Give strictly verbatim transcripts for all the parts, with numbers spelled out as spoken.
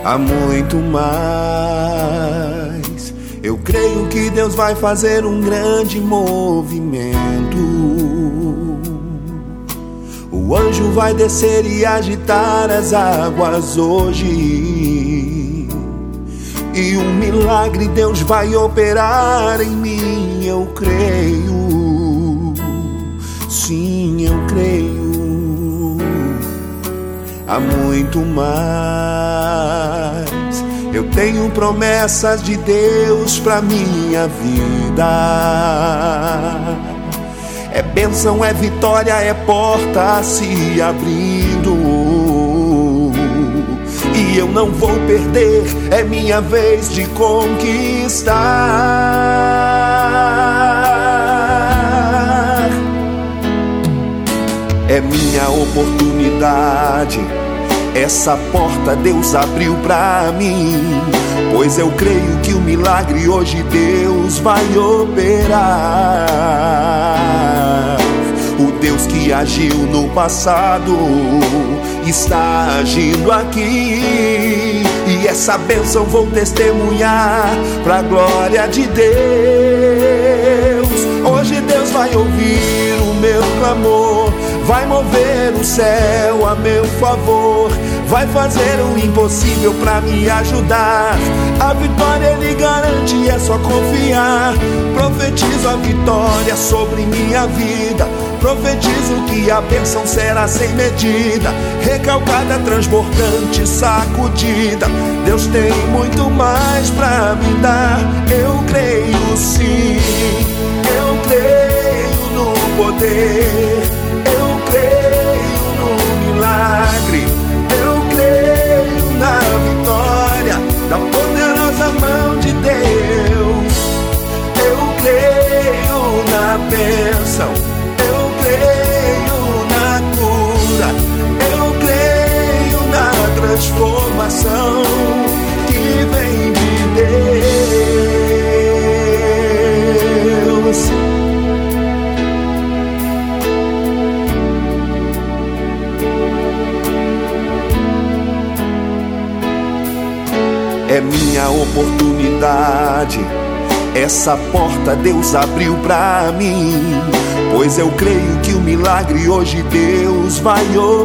há muito mais. Eu creio que Deus vai fazer um grande movimento. O anjo vai descer e agitar as águas hoje, e um milagre Deus vai operar em mim. Eu creio, sim, eu creio. Há muito mais. Eu tenho promessas de Deus pra minha vida. É bênção, é vitória, é porta se abrindo, e eu não vou perder, é minha vez de conquistar. É minha oportunidade, essa porta Deus abriu pra mim, pois eu creio que o milagre hoje Deus vai operar. O Deus que agiu no passado está agindo aqui, e essa bênção vou testemunhar pra glória de Deus. Hoje Deus vai ouvir o meu clamor, vai mover o céu a meu favor, vai fazer o impossível pra me ajudar. A vitória Ele garante, é só confiar. Profetizo a vitória sobre minha vida, profetizo que a bênção será sem medida, recalcada, transbordante, sacudida. Deus tem muito mais pra me dar. Eu creio sim, eu creio no poder, eu creio no milagre, eu creio na vitória da poderosa mão de Deus. Eu creio na bênção, eu creio na cura, eu creio na transformação que vem de Deus. É minha oportunidade, essa porta Deus abriu pra mim, pois eu creio que o milagre hoje Deus vai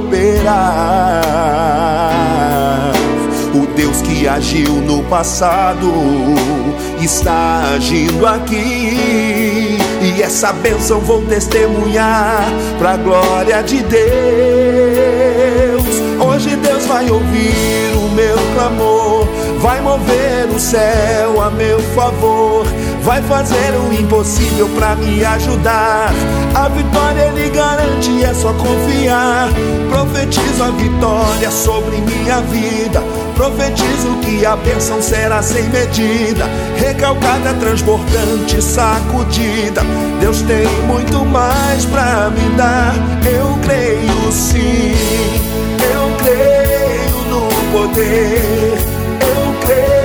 operar. O Deus que agiu no passado está agindo aqui, e essa bênção vou testemunhar pra glória de Deus. Hoje Deus vai ouvir o meu clamor, vai mover o céu a meu favor, vai fazer o impossível pra me ajudar. A vitória Ele garante, é só confiar. Profetizo a vitória sobre minha vida, profetizo que a bênção será sem medida, recalcada, transbordante, sacudida. Deus tem muito mais pra me dar. Eu creio sim, eu creio no poder, eu creio